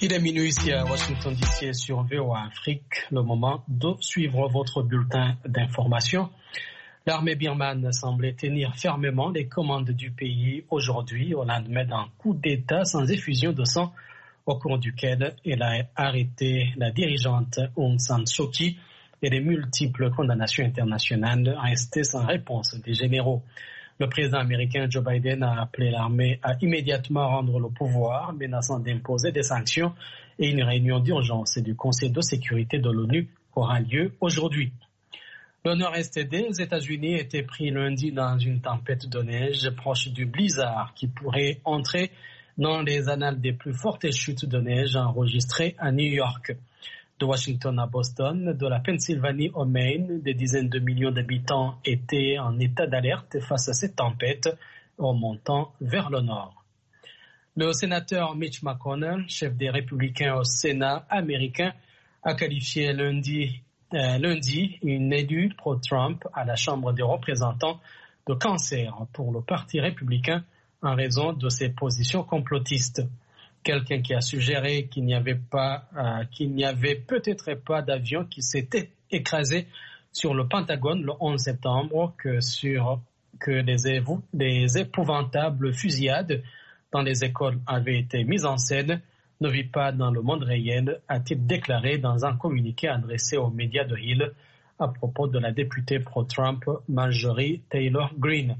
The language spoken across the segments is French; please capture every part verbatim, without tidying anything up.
Il est minuit ici à Washington D C sur V O A Afrique. Le moment de suivre votre bulletin d'information. L'armée birmane semblait tenir fermement les commandes du pays aujourd'hui au lendemain d'un coup d'État sans effusion de sang au cours duquel elle a arrêté la dirigeante Aung San Suu Kyi et les multiples condamnations internationales restées sans réponse des généraux. Le président américain Joe Biden a appelé l'armée à immédiatement rendre le pouvoir, menaçant d'imposer des sanctions, et une réunion d'urgence du Conseil de sécurité de l'ONU aura lieu aujourd'hui. Le nord-est des États-Unis était pris lundi dans une tempête de neige proche du blizzard qui pourrait entrer dans les annales des plus fortes chutes de neige enregistrées à New York. De Washington à Boston, de la Pennsylvanie au Maine, des dizaines de millions d'habitants étaient en état d'alerte face à cette tempête en montant vers le nord. Le sénateur Mitch McConnell, chef des républicains au Sénat américain, a qualifié lundi, euh, lundi une élue pro-Trump à la Chambre des représentants de cancer pour le Parti républicain en raison de ses positions complotistes. Quelqu'un qui a suggéré qu'il n'y avait pas, euh, qu'il n'y avait peut-être pas d'avion qui s'était écrasé sur le Pentagone le onze septembre, que sur que les, évo- les épouvantables fusillades dans les écoles avaient été mises en scène, ne vit pas dans le monde réel, a-t-il déclaré dans un communiqué adressé aux médias de Hill à propos de la députée pro-Trump Marjorie Taylor Greene.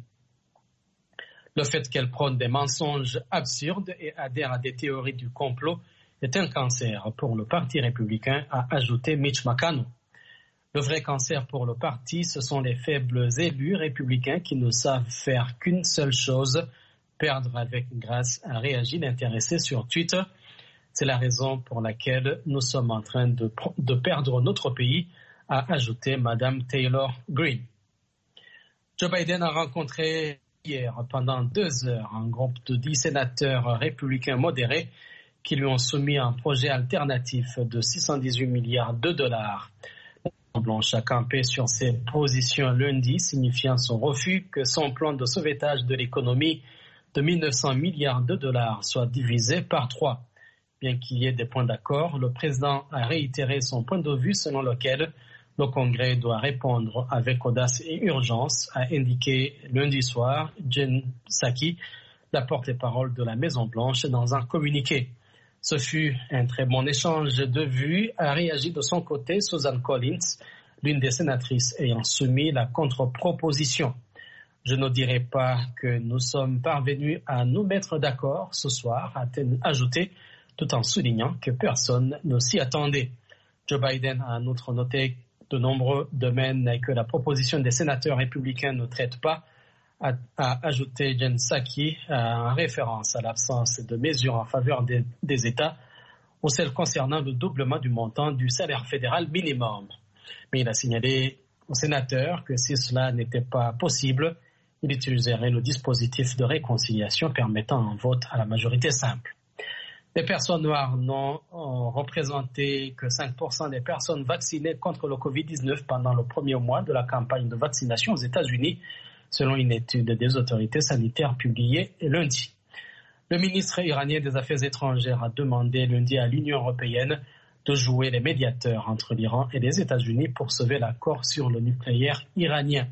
Le fait qu'elle prône des mensonges absurdes et adhère à des théories du complot est un cancer pour le Parti républicain, a ajouté Mitch McConnell. Le vrai cancer pour le parti, ce sont les faibles élus républicains qui ne savent faire qu'une seule chose, perdre avec grâce, a réagi l'intéressé sur Twitter. C'est la raison pour laquelle nous sommes en train de, de perdre notre pays, a ajouté Madame Taylor Greene. Joe Biden a rencontré hier, pendant deux heures, un groupe de dix sénateurs républicains modérés qui lui ont soumis un projet alternatif de six cent dix-huit milliards de dollars. La Blanche a campé sur ses positions lundi, signifiant son refus que son plan de sauvetage de l'économie de mille neuf cents milliards de dollars soit divisé par trois. Bien qu'il y ait des points d'accord, le président a réitéré son point de vue selon lequel le Congrès doit répondre avec audace et urgence, a indiqué lundi soir Jen Psaki, la porte-parole de la Maison-Blanche, dans un communiqué. Ce fut un très bon échange de vues, a réagi de son côté Susan Collins, l'une des sénatrices ayant soumis la contre-proposition. Je ne dirais pas que nous sommes parvenus à nous mettre d'accord ce soir, a-t-elle ajouté, tout en soulignant que personne ne s'y attendait. Joe Biden a en outre noté de nombreux domaines que la proposition des sénateurs républicains ne traite pas, a, a ajouté Jen Psaki en référence à l'absence de mesures en faveur des, des États ou celles concernant le doublement du montant du salaire fédéral minimum. Mais il a signalé aux sénateurs que si cela n'était pas possible, il utiliserait le dispositif de réconciliation permettant un vote à la majorité simple. Les personnes noires n'ont représenté que cinq pour cent des personnes vaccinées contre le covid dix-neuf pendant le premier mois de la campagne de vaccination aux États-Unis, selon une étude des autorités sanitaires publiée lundi. Le ministre iranien des Affaires étrangères a demandé lundi à l'Union européenne de jouer les médiateurs entre l'Iran et les États-Unis pour sauver l'accord sur le nucléaire iranien.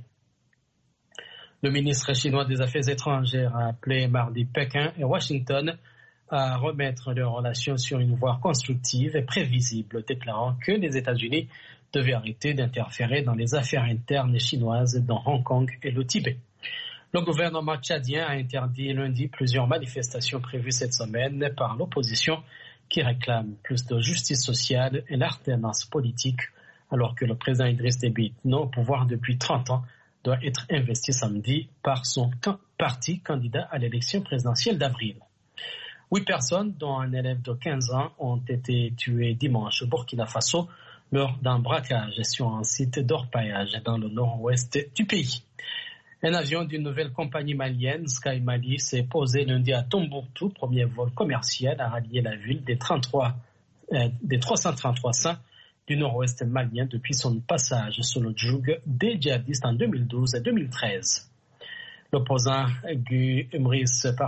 Le ministre chinois des Affaires étrangères a appelé mardi Pékin et Washington à remettre leurs relations sur une voie constructive et prévisible, déclarant que les États-Unis devaient arrêter d'interférer dans les affaires internes chinoises dans Hong Kong et le Tibet. Le gouvernement tchadien a interdit lundi plusieurs manifestations prévues cette semaine par l'opposition qui réclame plus de justice sociale et l'alternance politique, alors que le président Idriss Déby, non au pouvoir depuis trente ans, doit être investi samedi par son parti candidat à l'élection présidentielle d'avril. Huit personnes, dont un élève de quinze ans, ont été tuées dimanche au Burkina Faso lors d'un braquage sur un site d'orpaillage dans le nord-ouest du pays. Un avion d'une nouvelle compagnie malienne, Sky Mali, s'est posé lundi à Tombouctou, premier vol commercial à rallier la ville des, trente-trois, euh, des trois cent trente-trois saints du nord-ouest malien depuis son passage sous le joug des djihadistes en deux mille douze et deux mille treize. L'opposant Guy Umris